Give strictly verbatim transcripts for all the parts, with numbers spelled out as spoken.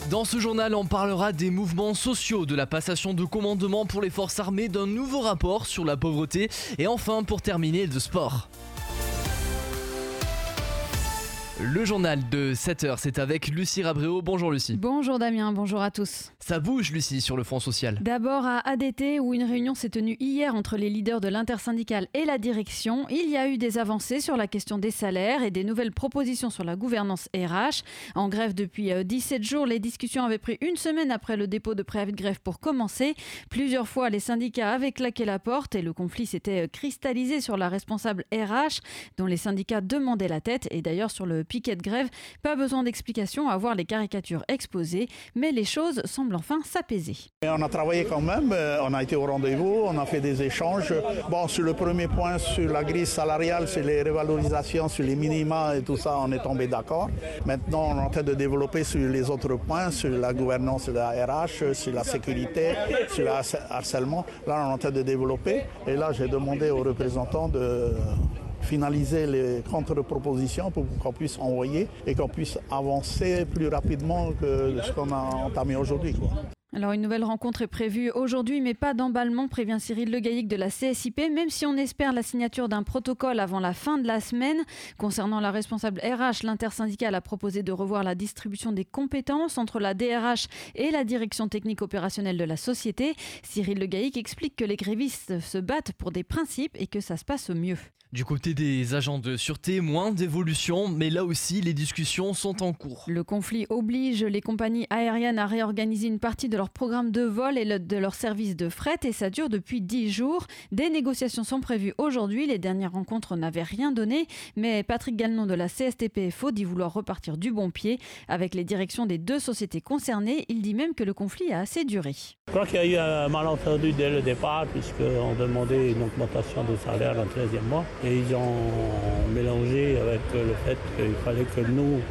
Dans ce journal, on parlera des mouvements sociaux, de la passation de commandement pour les forces armées, d'un nouveau rapport sur la pauvreté et enfin, pour terminer, de sport. Le journal de sept heures, c'est avec Lucie Rabréau. Bonjour Lucie. Bonjour Damien, bonjour à tous. Ça bouge Lucie sur le front social. D'abord à A D T où une réunion s'est tenue hier entre les leaders de l'intersyndicale et la direction. Il y a eu des avancées sur la question des salaires et des nouvelles propositions sur la gouvernance R H. En grève depuis dix-sept jours, les discussions avaient pris une semaine après le dépôt de préavis de grève pour commencer. Plusieurs fois, les syndicats avaient claqué la porte et le conflit s'était cristallisé sur la responsable R H dont les syndicats demandaient la tête. Et d'ailleurs sur le piquet de grève, pas besoin d'explications à voir les caricatures exposées, mais les choses semblent enfin s'apaiser. Et on a travaillé quand même, on a été au rendez-vous, on a fait des échanges. Bon, sur le premier point, sur la grille salariale, sur les revalorisations, sur les minima et tout ça, on est tombé d'accord. Maintenant, on est en train de développer sur les autres points, sur la gouvernance de la R H, sur la sécurité, sur le harcèlement. Là, on est en train de développer. Et là, j'ai demandé aux représentants de finaliser les contre-propositions pour qu'on puisse envoyer et qu'on puisse avancer plus rapidement que ce qu'on a entamé aujourd'hui, quoi. Alors une nouvelle rencontre est prévue aujourd'hui, mais pas d'emballement, prévient Cyril Legaillic de la C S I P, même si on espère la signature d'un protocole avant la fin de la semaine. Concernant la responsable R H, l'intersyndicale a proposé de revoir la distribution des compétences entre la D R H et la direction technique opérationnelle de la société. Cyril Legaillic explique que les grévistes se battent pour des principes et que ça se passe au mieux. Du côté des agents de sûreté, moins d'évolution, mais là aussi, les discussions sont en cours. Le conflit oblige les compagnies aériennes à réorganiser une partie de leur programme de vol et de leur service de fret, et ça dure depuis dix jours. Des négociations sont prévues aujourd'hui. Les dernières rencontres n'avaient rien donné, mais Patrick Galnon de la C S T P F O dit vouloir repartir du bon pied avec les directions des deux sociétés concernées. Il dit même que le conflit a assez duré. Je crois qu'il y a eu un malentendu dès le départ, puisqu'on demandait une augmentation de salaire dans le treizième mois. Et ils ont mélangé avec le fait qu'il fallait que nous,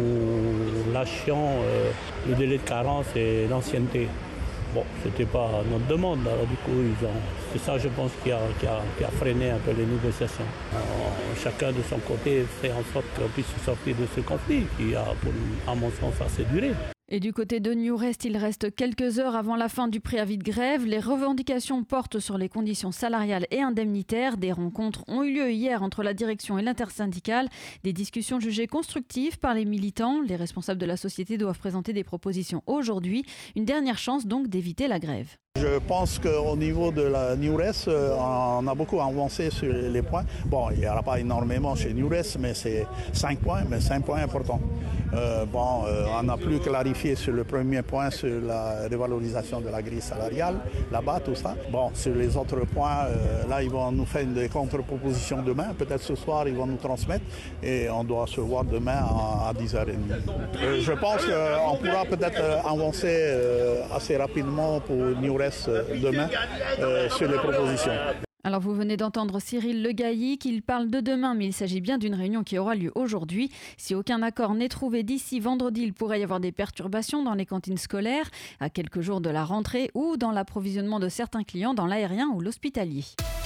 nous lâchions euh, le délai de carence et l'ancienneté. Bon, ce n'était pas notre demande, alors du coup, ils ont, c'est ça, je pense, qui a, qui, a, qui a freiné un peu les négociations. Alors, chacun de son côté fait en sorte qu'on puisse sortir de ce conflit qui a, pour, à mon sens, assez duré. Et du côté de Newrest, il reste quelques heures avant la fin du préavis de grève. Les revendications portent sur les conditions salariales et indemnitaires. Des rencontres ont eu lieu hier entre la direction et l'intersyndicale. Des discussions jugées constructives par les militants. Les responsables de la société doivent présenter des propositions aujourd'hui. Une dernière chance donc d'éviter la grève. Je pense qu'au niveau de la Newrest, on a beaucoup avancé sur les points. Bon, il n'y aura pas énormément chez Newrest, mais c'est cinq points, mais cinq points importants. Euh, bon, euh, on a plus clarifié sur le premier point, sur la revalorisation de la grille salariale, là-bas, tout ça. Bon, sur les autres points, euh, là, ils vont nous faire des contre-propositions demain. Peut-être ce soir, ils vont nous transmettre et on doit se voir demain à, à dix heures trente. Euh, je pense qu'on pourra peut-être avancer euh, assez rapidement pour Newrest demain euh, sur les propositions. Alors vous venez d'entendre Cyril Legaillic, il parle de demain, mais il s'agit bien d'une réunion qui aura lieu aujourd'hui. Si aucun accord n'est trouvé d'ici vendredi, il pourrait y avoir des perturbations dans les cantines scolaires, à quelques jours de la rentrée, ou dans l'approvisionnement de certains clients dans l'aérien ou l'hospitalier.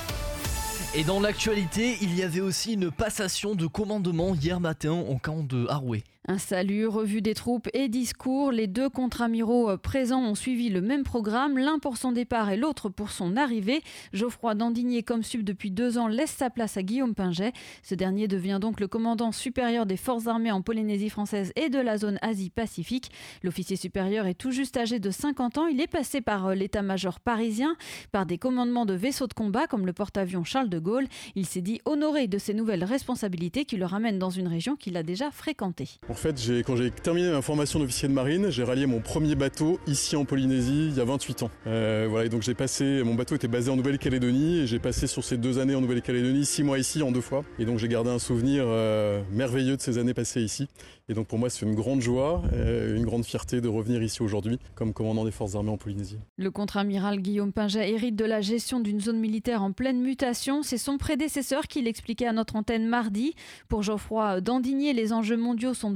Et dans l'actualité, il y avait aussi une passation de commandement hier matin au camp de Haroué. Un salut, revue des troupes et discours. Les deux contre-amiraux présents ont suivi le même programme, l'un pour son départ et l'autre pour son arrivée. Geoffroy Dandigné, comme sub depuis deux ans, laisse sa place à Guillaume Pinget. Ce dernier devient donc le commandant supérieur des forces armées en Polynésie française et de la zone Asie-Pacifique. L'officier supérieur est tout juste âgé de cinquante ans. Il est passé par l'état-major parisien, par des commandements de vaisseaux de combat comme le porte-avions Charles de Gaulle. Il s'est dit honoré de ces nouvelles responsabilités qui le ramènent dans une région qu'il a déjà fréquentée. En fait, j'ai, quand j'ai terminé ma formation d'officier de marine, j'ai rallié mon premier bateau ici en Polynésie il y a vingt-huit ans. Euh, voilà, et donc j'ai passé, mon bateau était basé en Nouvelle-Calédonie et j'ai passé sur ces deux années en Nouvelle-Calédonie, six mois ici en deux fois. Et donc j'ai gardé un souvenir euh, merveilleux de ces années passées ici. Et donc pour moi, c'est une grande joie, euh, une grande fierté de revenir ici aujourd'hui comme commandant des forces armées en Polynésie. Le contre-amiral Guillaume Pinget hérite de la gestion d'une zone militaire en pleine mutation. C'est son prédécesseur qui l'expliquait à notre antenne mardi. Pour Geoffroy Dandigné, les enjeux mondiaux sont de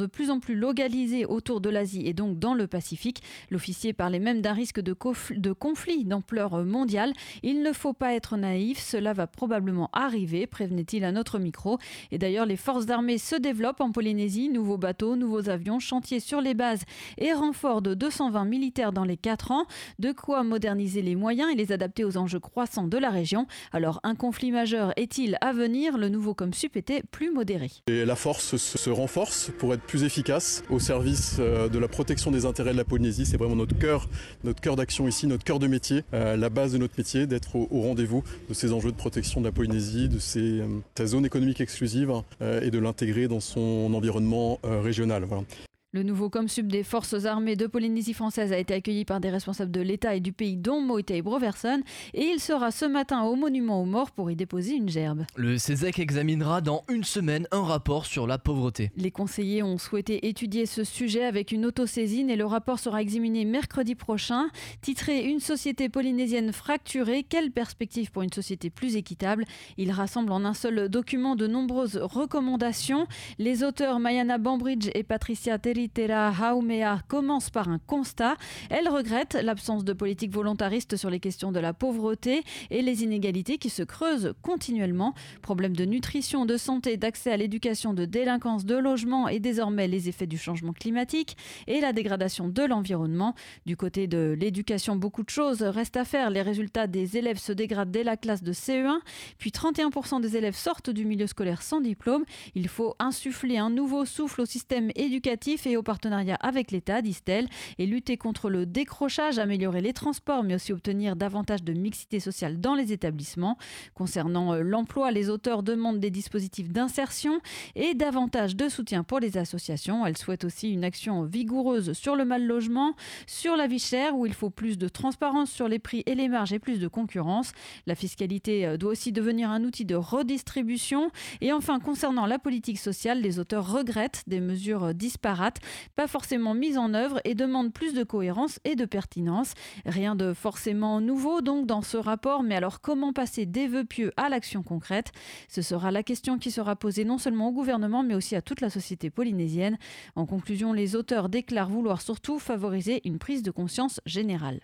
de plus en plus localisés autour de l'Asie et donc dans le Pacifique. L'officier parlait même d'un risque de, conf- de conflit d'ampleur mondiale. Il ne faut pas être naïf, cela va probablement arriver, prévenait-il à notre micro. Et d'ailleurs, les forces armées se développent en Polynésie. Nouveaux bateaux, nouveaux avions, chantiers sur les bases et renfort de deux cent vingt militaires dans les quatre ans. De quoi moderniser les moyens et les adapter aux enjeux croissants de la région. Alors, un conflit majeur est-il à venir ? Le nouveau COMSUP était plus modéré. Et la force se renforce pour être plus efficace au service de la protection des intérêts de la Polynésie. C'est vraiment notre cœur, notre cœur d'action ici, notre cœur de métier, euh, la base de notre métier, d'être au, au rendez-vous de ces enjeux de protection de la Polynésie, de ces, euh, sa zone économique exclusive euh, et de l'intégrer dans son environnement euh, régional. Voilà. Le nouveau COMSUP des forces armées de Polynésie française a été accueilli par des responsables de l'État et du pays dont Moitai Broverson et il sera ce matin au monument aux morts pour y déposer une gerbe. Le CESEC examinera dans une semaine un rapport sur la pauvreté. Les conseillers ont souhaité étudier ce sujet avec une autosaisine et le rapport sera examiné mercredi prochain. Titré « Une société polynésienne fracturée, quelle perspective pour une société plus équitable ?» Il rassemble en un seul document de nombreuses recommandations. Les auteurs Mayana Bambridge et Patricia Terry Tera Haumea commence par un constat. Elle regrette l'absence de politique volontariste sur les questions de la pauvreté et les inégalités qui se creusent continuellement. Problèmes de nutrition, de santé, d'accès à l'éducation, de délinquance, de logement et désormais les effets du changement climatique et la dégradation de l'environnement. Du côté de l'éducation, beaucoup de choses restent à faire. Les résultats des élèves se dégradent dès la classe de C E un, puis trente et un pour cent des élèves sortent du milieu scolaire sans diplôme. Il faut insuffler un nouveau souffle au système éducatif et au partenariat avec l'État, disent-elles, et lutter contre le décrochage, améliorer les transports, mais aussi obtenir davantage de mixité sociale dans les établissements. Concernant l'emploi, les auteurs demandent des dispositifs d'insertion et davantage de soutien pour les associations. Elles souhaitent aussi une action vigoureuse sur le mal-logement, sur la vie chère, où il faut plus de transparence sur les prix et les marges et plus de concurrence. La fiscalité doit aussi devenir un outil de redistribution. Et enfin, concernant la politique sociale, les auteurs regrettent des mesures disparates, pas forcément mises en œuvre et demandent plus de cohérence et de pertinence. Rien de forcément nouveau donc dans ce rapport, mais alors comment passer des vœux pieux à l'action concrète ? Ce sera la question qui sera posée non seulement au gouvernement mais aussi à toute la société polynésienne. En conclusion, les auteurs déclarent vouloir surtout favoriser une prise de conscience générale.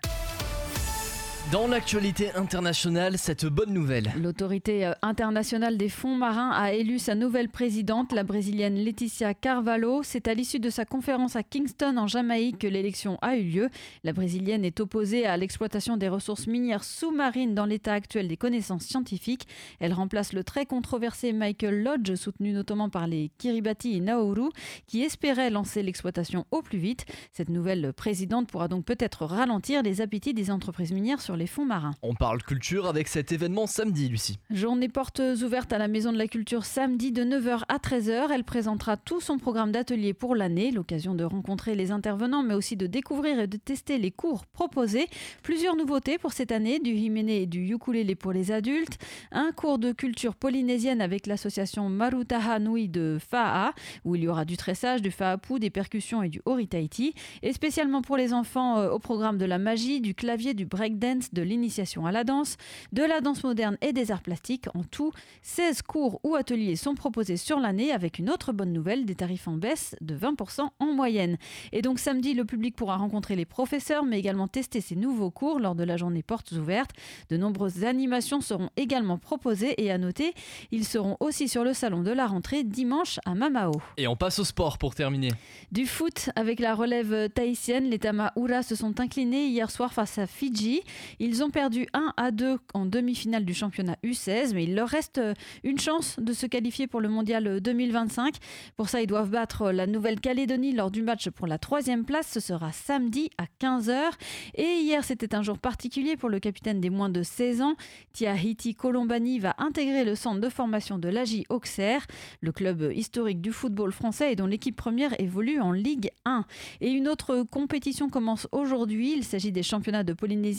Dans l'actualité internationale, cette bonne nouvelle. L'autorité internationale des fonds marins a élu sa nouvelle présidente, la brésilienne Letícia Carvalho. C'est à l'issue de sa conférence à Kingston en Jamaïque que l'élection a eu lieu. La brésilienne est opposée à l'exploitation des ressources minières sous-marines dans l'état actuel des connaissances scientifiques. Elle remplace le très controversé Michael Lodge, soutenu notamment par les Kiribati et Nauru, qui espéraient lancer l'exploitation au plus vite. Cette nouvelle présidente pourra donc peut-être ralentir les appétits des entreprises minières sur les fonds marins. On parle culture avec cet événement samedi, Lucie. Journée portes ouvertes à la Maison de la Culture samedi de neuf heures à treize heures. Elle présentera tout son programme d'ateliers pour l'année, l'occasion de rencontrer les intervenants mais aussi de découvrir et de tester les cours proposés. Plusieurs nouveautés pour cette année, du himene et du ukulélé pour les adultes, un cours de culture polynésienne avec l'association Marutaha Nui de Fa'a, où il y aura du tressage, du fa'apu, des percussions et du oritaiti, et spécialement pour les enfants euh, au programme de la magie, du clavier, du breakdance, de l'initiation à la danse, de la danse moderne et des arts plastiques. En tout, seize cours ou ateliers sont proposés sur l'année avec une autre bonne nouvelle, des tarifs en baisse de vingt pour cent en moyenne. Et donc samedi, le public pourra rencontrer les professeurs mais également tester ces nouveaux cours lors de la journée portes ouvertes. De nombreuses animations seront également proposées et à noter, ils seront aussi sur le salon de la rentrée dimanche à Mamao. Et on passe au sport pour terminer. Du foot avec la relève tahitienne, les Tamaura se sont inclinés hier soir face à Fidji. Ils ont perdu un à deux en demi-finale du championnat U seize, mais il leur reste une chance de se qualifier pour le mondial deux mille vingt-cinq. Pour ça, ils doivent battre la Nouvelle-Calédonie lors du match pour la troisième place. Ce sera samedi à quinze heures. Et hier, c'était un jour particulier pour le capitaine des moins de seize ans. Tiahiti Colombani va intégrer le centre de formation de l'A J Auxerre, le club historique du football français et dont l'équipe première évolue en Ligue un. Et une autre compétition commence aujourd'hui. Il s'agit des championnats de Polynésie de chasse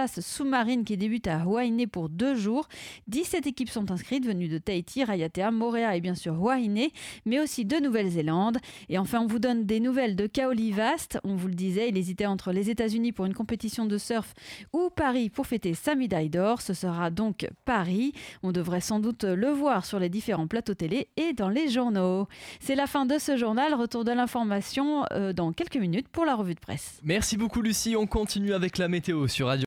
surface sous-marine qui débute à Huahine pour deux jours. dix-sept équipes sont inscrites, venues de Tahiti, Raiatea, Moorea et bien sûr Huahine, mais aussi de Nouvelle-Zélande. Et enfin, on vous donne des nouvelles de Kaoli Vast. On vous le disait, il hésitait entre les États-Unis pour une compétition de surf ou Paris pour fêter sa médaille d'or. Ce sera donc Paris. On devrait sans doute le voir sur les différents plateaux télé et dans les journaux. C'est la fin de ce journal. Retour de l'information euh, dans quelques minutes pour la revue de presse. Merci beaucoup Lucie, on continue avec la météo sur Radio